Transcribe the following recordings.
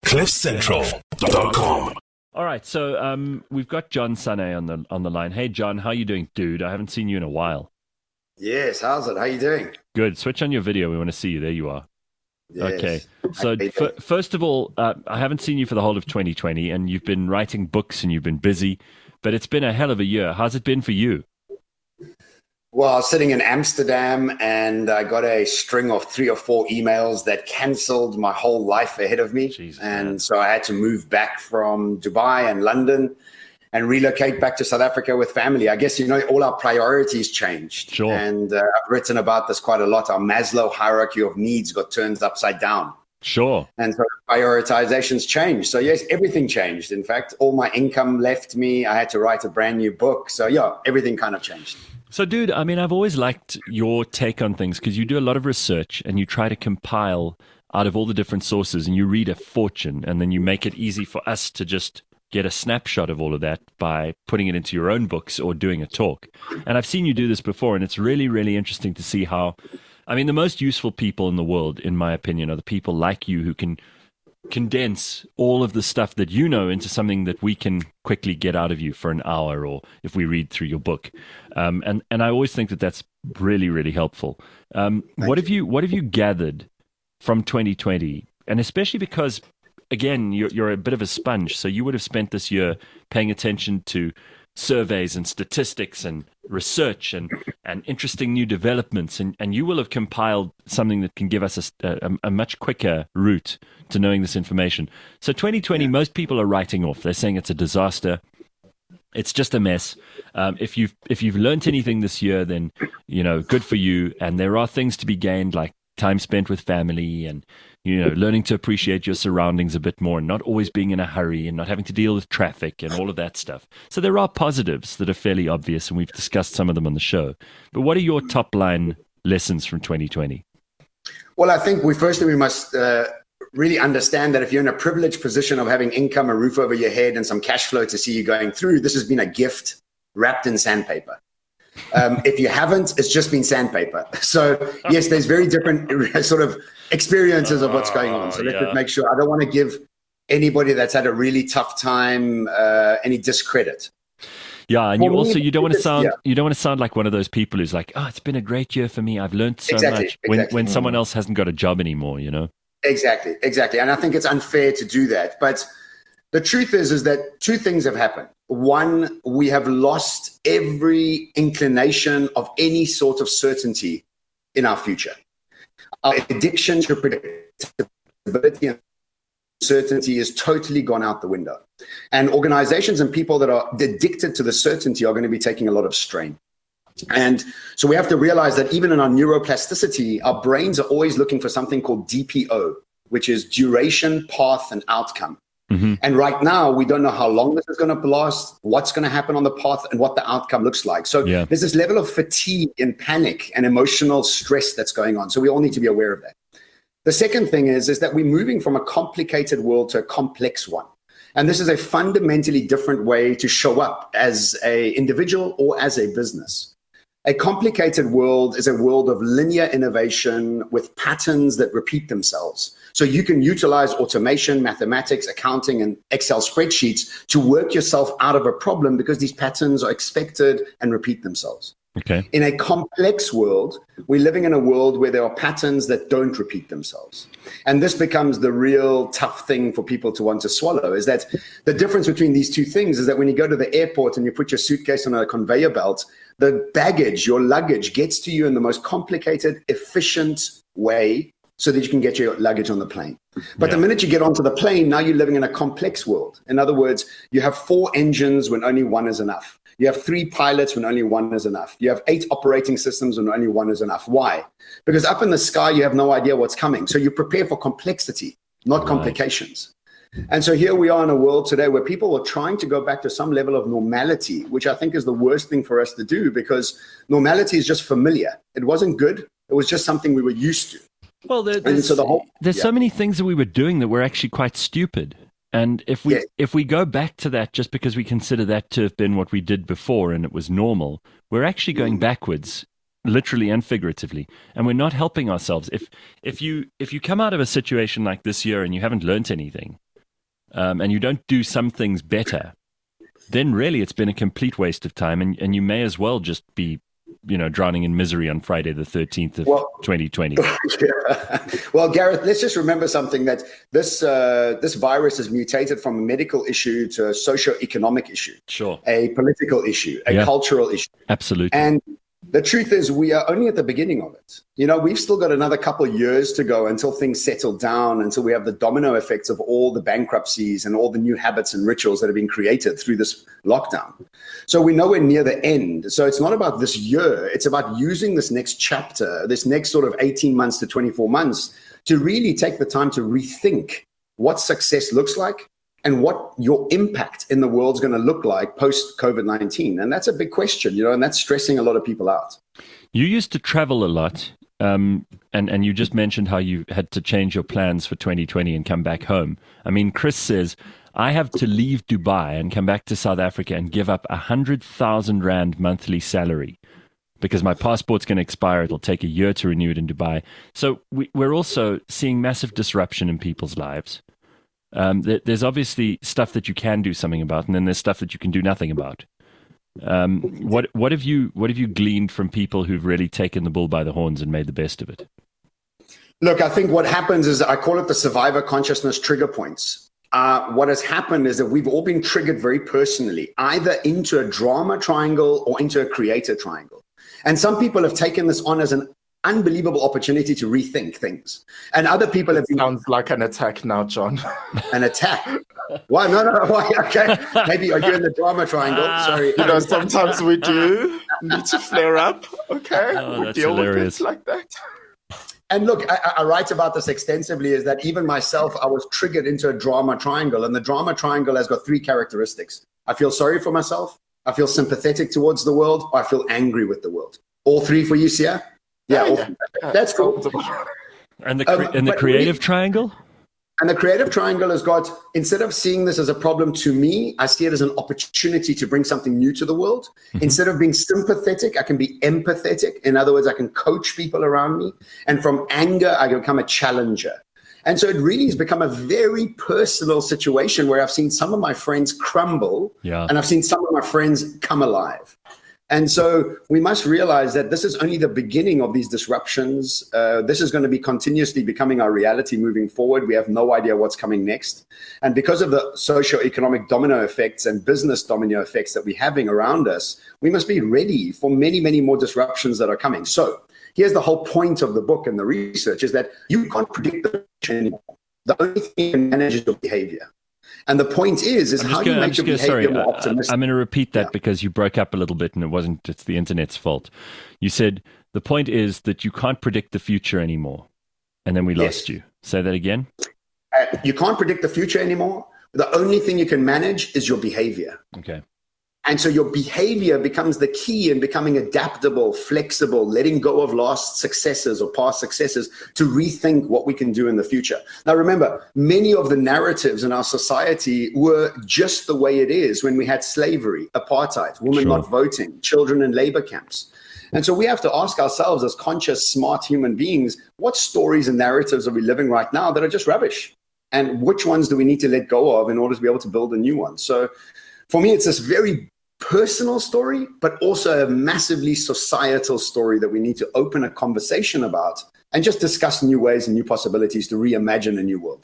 CliffCentral.com. All right, so we've got John Sane on the line. Hey, John, how you doing, dude? I haven't seen you in a while. Yes, how's it? How you doing? Good. Switch on your video. We want to see you. There you are. Yes. Okay. So first of all, I haven't seen you for the whole of 2020, and you've been writing books and you've been busy, but it's been a hell of a year. How's it been for you? Well, I was sitting in Amsterdam and I got a string of 3 or 4 emails that canceled my whole life ahead of me. Jeez, and man. so I had to move back from Dubai and London and relocate back to South Africa with family. I guess, all our priorities changed. Sure. And I've written about this quite a lot. Our Maslow hierarchy of needs got turned upside down. Sure. And so prioritizations changed. So yes, everything changed. In fact, all my income left me. I had to write a brand new book. So yeah, everything kind of changed. So, dude, I mean, I've always liked your take on things because you do a lot of research and you try to compile out of all the different sources and you read a fortune and then you make it easy for us to just get a snapshot of all of that by putting it into your own books or doing a talk. And I've seen you do this before, and it's really, really interesting to see how, I mean, the most useful people in the world, in my opinion, are the people like you who can condense all of the stuff that you know into something that we can quickly get out of you for an hour, or if we read through your book. And I always think that that's really, really helpful. What have you gathered from 2020? And especially because, again, you're a bit of a sponge, so you would have spent this year paying attention to surveys and statistics and research and interesting new developments, and you will have compiled something that can give us a much quicker route to knowing this information. So 2020, most people are writing off. They're saying it's a disaster. It's just a mess. If you've learned anything this year, then good for you. And there are things to be gained, like time spent with family and learning to appreciate your surroundings a bit more and not always being in a hurry and not having to deal with traffic and all of that stuff. So there are positives that are fairly obvious, and we've discussed some of them on the show. But what are your top line lessons from 2020? Well, I think we must really understand that if you're in a privileged position of having income, a roof over your head, and some cash flow to see you going through, this has been a gift wrapped in sandpaper. If you haven't, it's just been sandpaper. So yes, there's very different sort of experiences of what's going on. So let's just make sure. I don't want to give anybody that's had a really tough time any discredit. Yeah, and you don't want to sound like one of those people who's like, oh, it's been a great year for me. I've learned so much. When someone else hasn't got a job anymore, Exactly. And I think it's unfair to do that. But the truth is that 2 things have happened. One, we have lost every inclination of any sort of certainty in our future. Our addiction to predictability and certainty is totally gone out the window. And organizations and people that are addicted to the certainty are going to be taking a lot of strain. And so we have to realize that even in our neuroplasticity, our brains are always looking for something called DPO, which is duration, path, and outcome. Mm-hmm. And right now, we don't know how long this is going to last, what's going to happen on the path, and what the outcome looks like. So there's this level of fatigue and panic and emotional stress that's going on. So we all need to be aware of that. The second thing is that we're moving from a complicated world to a complex one. And this is a fundamentally different way to show up as an individual or as a business. A complicated world is a world of linear innovation with patterns that repeat themselves. So you can utilize automation, mathematics, accounting, and Excel spreadsheets to work yourself out of a problem because these patterns are expected and repeat themselves. Okay. In a complex world, we're living in a world where there are patterns that don't repeat themselves. And this becomes the real tough thing for people to want to swallow, is that the difference between these 2 things is that when you go to the airport and you put your suitcase on a conveyor belt, the baggage, your luggage, gets to you in the most complicated, efficient way so that you can get your luggage on the plane. But the minute you get onto the plane, now you're living in a complex world. In other words, you have 4 engines when only 1 is enough. You have 3 pilots when only 1 is enough. You have 8 operating systems when only 1 is enough. Why? Because up in the sky, you have no idea what's coming. So you prepare for complexity, not complications. And so here we are in a world today where people are trying to go back to some level of normality, which I think is the worst thing for us to do, because normality is just familiar. It wasn't good. It was just something we were used to. Well, there's so many things that we were doing that were actually quite stupid. And if we go back to that just because we consider that to have been what we did before and it was normal, we're actually going backwards, literally and figuratively, and we're not helping ourselves. If you come out of a situation like this year and you haven't learnt anything, and you don't do some things better, then really it's been a complete waste of time, and you may as well just be, drowning in misery on Friday the 13th of 2020. Yeah. Well, Gareth, let's just remember something, that this virus has mutated from a medical issue to a socio-economic issue, Sure, a political issue, a cultural issue. Absolutely. And the truth is, we are only at the beginning of it. We've still got another couple of years to go until things settle down, until we have the domino effects of all the bankruptcies and all the new habits and rituals that have been created through this lockdown. So we're nowhere near the end. So it's not about this year. It's about using this next chapter, this next sort of 18 months to 24 months, to really take the time to rethink what success looks like and what your impact in the world is going to look like post-COVID-19. And that's a big question, and that's stressing a lot of people out. You used to travel a lot, and you just mentioned how you had to change your plans for 2020 and come back home. I mean, Chris says, I have to leave Dubai and come back to South Africa and give up 100,000 Rand monthly salary because my passport's going to expire. It'll take a year to renew it in Dubai. So we're also seeing massive disruption in people's lives. There's obviously stuff that you can do something about, and then there's stuff that you can do nothing about. What have you gleaned from people who've really taken the bull by the horns and made the best of it? Look, I think what happens is, I call it the survivor consciousness trigger points. What has happened is that we've all been triggered very personally, either into a drama triangle or into a creator triangle. And some people have taken this on as an unbelievable opportunity to rethink things. And other people have been... Sounds like an attack now, John. An attack? Why? No. Why? Okay. Maybe are you in the drama triangle? Sorry. Sometimes we do need to flare up. Okay. We deal hilarious. with it like that. And look, I write about this extensively, is that even myself, I was triggered into a drama triangle. And the drama triangle has got three characteristics. I feel sorry for myself, I feel sympathetic towards the world, or I feel angry with the world. All three for you, Sia? Yeah. That's cool. And the creative triangle? And the creative triangle has got, instead of seeing this as a problem to me, I see it as an opportunity to bring something new to the world. Mm-hmm. Instead of being sympathetic, I can be empathetic. In other words, I can coach people around me. And from anger, I become a challenger. And so it really has become a very personal situation where I've seen some of my friends crumble, and I've seen some of my friends come alive. And so we must realize that this is only the beginning of these disruptions. This is going to be continuously becoming our reality moving forward. We have no idea what's coming next. And because of the socio-economic domino effects and business domino effects that we're having around us, we must be ready for many, many more disruptions that are coming. So here's the whole point of the book and the research, is that you can't predict the future anymore. The only thing you can manage is your behavior. And the point is how you make your behavior more optimistic. I'm going to repeat that because you broke up a little bit and it's the internet's fault. You said, the point is that you can't predict the future anymore. And then we lost you. Say that again. You can't predict the future anymore. The only thing you can manage is your behavior. Okay. And so your behavior becomes the key in becoming adaptable, flexible, letting go of lost successes or past successes to rethink what we can do in the future. Now, remember, many of the narratives in our society were just the way it is when we had slavery, apartheid, women not voting, children in labor camps. And so we have to ask ourselves as conscious, smart human beings, what stories and narratives are we living right now that are just rubbish? And which ones do we need to let go of in order to be able to build a new one? So for me, it's this very personal story, but also a massively societal story that we need to open a conversation about and just discuss new ways and new possibilities to reimagine a new world.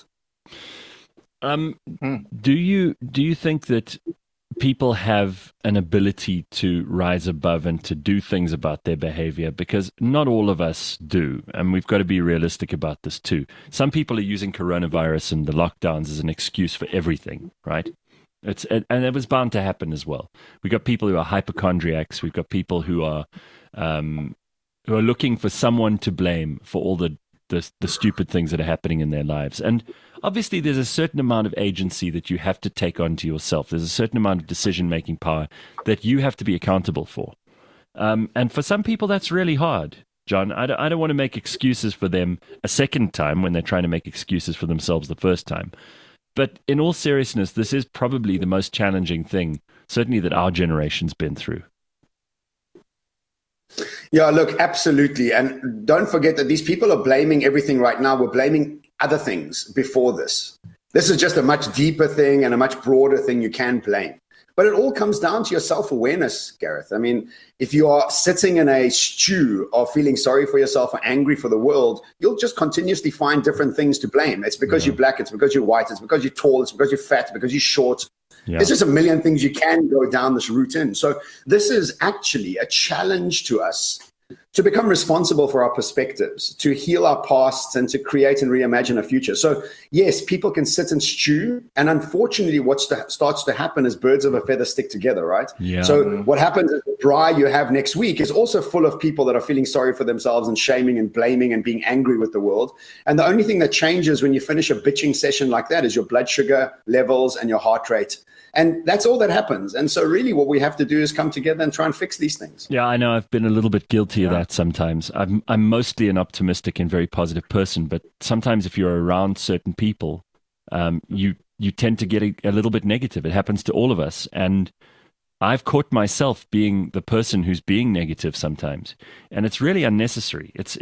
Do you think that people have an ability to rise above and to do things about their behavior? Because not all of us do, and we've got to be realistic about this too. Some people are using coronavirus and the lockdowns as an excuse for everything, right? And it was bound to happen as well. We've got people who are hypochondriacs. We've got people who are looking for someone to blame for all the stupid things that are happening in their lives. And obviously, there's a certain amount of agency that you have to take onto yourself. There's a certain amount of decision-making power that you have to be accountable for. And for some people, that's really hard. John, I don't want to make excuses for them a second time when they're trying to make excuses for themselves the first time. But in all seriousness, this is probably the most challenging thing, certainly that our generation's been through. Yeah, look, absolutely. And don't forget that these people are blaming everything right now. We're blaming other things before this. This is just a much deeper thing and a much broader thing you can blame. But it all comes down to your self-awareness, Gareth. I mean, if you are sitting in a stew of feeling sorry for yourself or angry for the world, you'll just continuously find different things to blame. It's because you're black, it's because you're white, it's because you're tall, it's because you're fat, because you're short. Yeah. There's just a million things you can go down this route in. So this is actually a challenge to us to become responsible for our perspectives, to heal our pasts, and to create and reimagine a future. So yes, people can sit and stew, and unfortunately what starts to happen is birds of a feather stick together, right? Yeah. So what happens is the dry you have next week is also full of people that are feeling sorry for themselves and shaming and blaming and being angry with the world. And the only thing that changes when you finish a bitching session like that is your blood sugar levels and your heart rate. And that's all that happens. And so really what we have to do is come together and try and fix these things. Yeah, I know I've been a little bit guilty of that sometimes. I'm mostly an optimistic and very positive person, but sometimes if you're around certain people, you tend to get a little bit negative. It happens to all of us. And I've caught myself being the person who's being negative sometimes. And it's really unnecessary. It's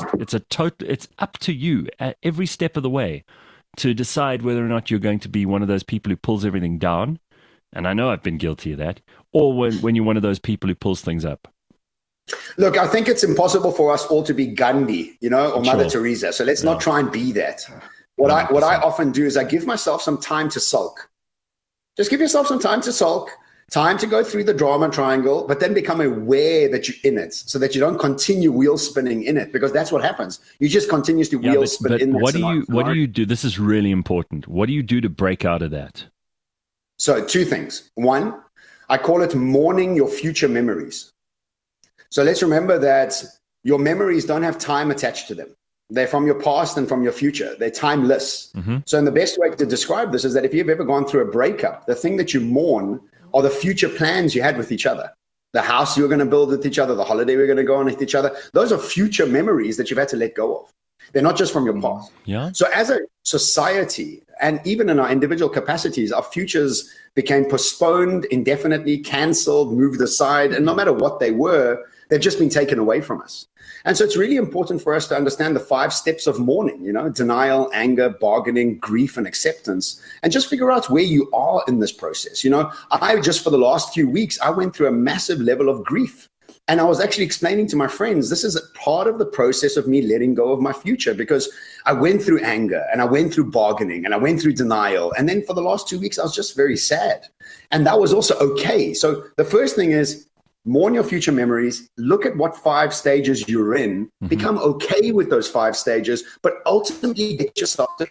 up to you at every step of the way to decide whether or not you're going to be one of those people who pulls everything down. And I know I've been guilty of that. Or when you're one of those people who pulls things up. Look, I think it's impossible for us all to be Gandhi, or Mother Teresa. So let's not try and be that. What I often do is I give myself some time to sulk. Just give yourself some time to sulk, time to go through the drama triangle, but then become aware that you're in it so that you don't continue wheel spinning in it, because that's what happens. You just continuously wheel spin in that. What do you do? This is really important. What do you do to break out of that? So 2 things. 1, I call it mourning your future memories. So let's remember that your memories don't have time attached to them. They're from your past and from your future. They're timeless. Mm-hmm. So the best way to describe this is that if you've ever gone through a breakup, the thing that you mourn are the future plans you had with each other. The house you were going to build with each other, the holiday we're going to go on with each other. Those are future memories that you've had to let go of. They're not just from your past. Yeah. So as a society, and even in our individual capacities, our futures became postponed indefinitely, canceled, moved aside, and no matter what they were, they've just been taken away from us. And so it's really important for us to understand the 5 steps of mourning, denial, anger, bargaining, grief, and acceptance, and just figure out where you are in this process. I just for the last few weeks, I went through a massive level of grief. And I was actually explaining to my friends, this is a part of the process of me letting go of my future, because I went through anger and I went through bargaining and I went through denial. And then for the last 2 weeks, I was just very sad. And that was also okay. So the first thing is, mourn your future memories, look at what 5 stages you're in, become okay with those 5 stages, but ultimately get yourself to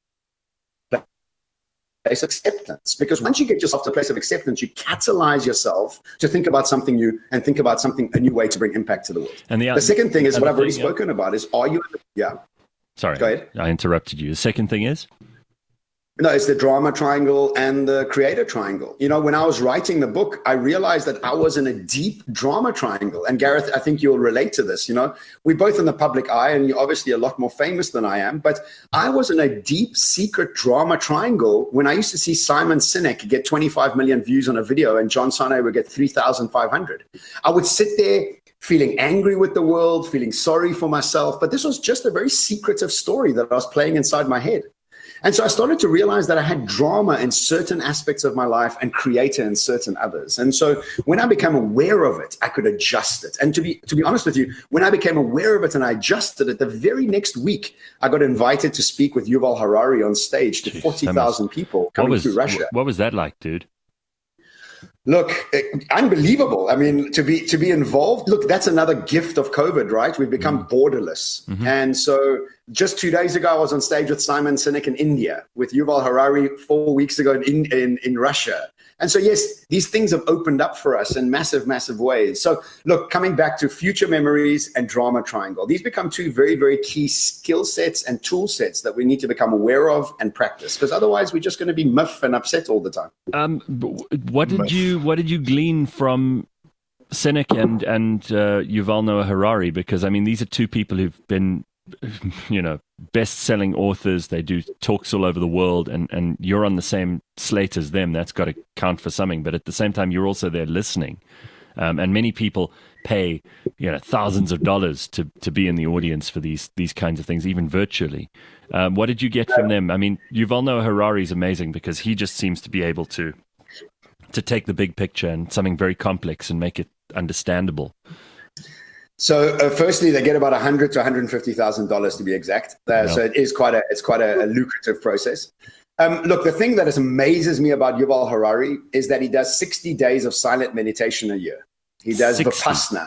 place of acceptance. Because once you get yourself to a place of acceptance, you catalyze yourself to think about something new and think about a new way to bring impact to the world. And the second thing is what I've already spoken about is, are you, Sorry, go ahead. I interrupted you. The second thing is? No, it's the drama triangle and the creator triangle. When I was writing the book, I realized that I was in a deep drama triangle. And Gareth, I think you'll relate to this. We're both in the public eye, and you're obviously a lot more famous than I am. But I was in a deep secret drama triangle when I used to see Simon Sinek get 25 million views on a video and John Sane would get 3,500. I would sit there feeling angry with the world, feeling sorry for myself. But this was just a very secretive story that I was playing inside my head. And so I started to realize that I had drama in certain aspects of my life and creator in certain others. And so when I became aware of it, I could adjust it. And to be honest with you, when I became aware of it and I adjusted it, the very next week, I got invited to speak with Yuval Harari on stage to 40,000 people coming through Russia. What was that like, dude? Look, unbelievable. I mean, to be involved, look, that's another gift of COVID, right? We've become borderless. Mm-hmm. And so just 2 days ago, I was on stage with Simon Sinek in India, with Yuval Harari 4 weeks ago in Russia. And so, yes, these things have opened up for us in massive, massive ways. So, look, coming back to future memories and drama triangle, these become 2 very, very key skill sets and tool sets that we need to become aware of and practice, because otherwise we're just going to be miffed and upset all the time. What did you glean from Sinek and Yuval Noah Harari? Because, I mean, these are 2 people who've been, best-selling authors. They do talks all over the world, and you're on the same slate as them. That's got to count for something. But at the same time, you're also there listening. And many people pay thousands of dollars to be in the audience for these kinds of things, even virtually. What did you get from them? I mean, Yuval Noah Harari is amazing because he just seems to be able to take the big picture and something very complex and make it understandable. So, firstly, they get about $100,000 to $150,000 to be exact. So it's quite a lucrative process. Look, the thing that amazes me about Yuval Harari is that he does 60 days of silent meditation a year. He does Vipassana,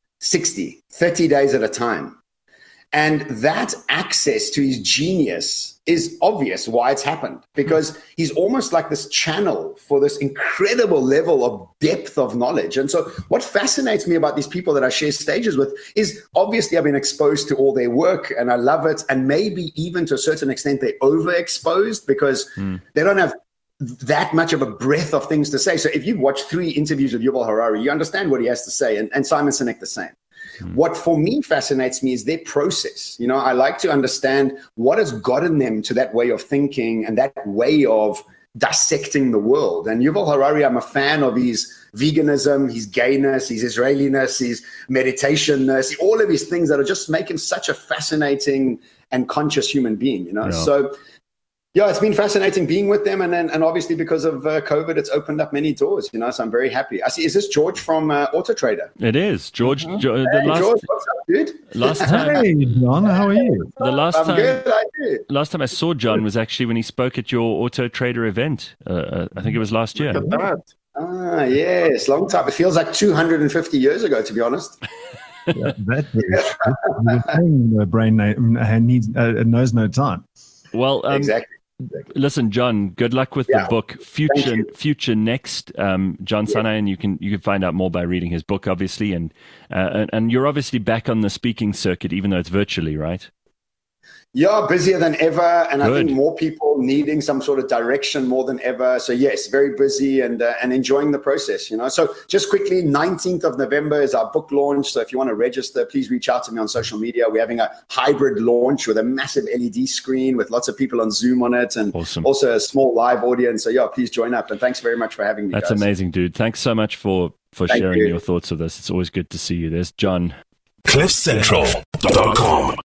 30 days at a time. And that access to his genius is obvious why it's happened, because he's almost like this channel for this incredible level of depth of knowledge. And so what fascinates me about these people that I share stages with is obviously I've been exposed to all their work and I love it. And maybe even to a certain extent, they're overexposed because they don't have that much of a breadth of things to say. So if you've watched 3 interviews with Yuval Harari, you understand what he has to say, and Simon Sinek the same. What for me fascinates me is their process. I like to understand what has gotten them to that way of thinking and that way of dissecting the world. And Yuval Harari, I'm a fan of his veganism, his gayness, his Israeliness, his meditationness, all of these things that just make him such a fascinating and conscious human being, So yeah, it's been fascinating being with them, and obviously because of COVID, it's opened up many doors. So I'm very happy. I see. Is this George from AutoTrader? It is George. Hey, George, what's up, dude? Last time, hey John, how are you? I'm good. Last time I saw John was actually when he spoke at your AutoTrader event. I think it was last year. Look at that. Ah, yes, long time. It feels like 250 years ago, to be honest. That's the brain knows no time. Well, exactly. Listen, John, good luck with the book Future Next. John Sinai, and you can find out more by reading his book, obviously, and you're obviously back on the speaking circuit, even though it's virtually, right? Yeah, busier than ever, and Good. I think more people needing some sort of direction more than ever. So yes, very busy and enjoying the process. So just quickly, 19th of November is our book launch. So if you want to register, please reach out to me on social media. We're having a hybrid launch with a massive LED screen with lots of people on Zoom on it, and also a small live audience. So yeah, please join up. And thanks very much for having me. That's guys. Amazing, dude. Thanks so much for sharing your thoughts with us. It's always good to see you. There's John. CliffCentral.com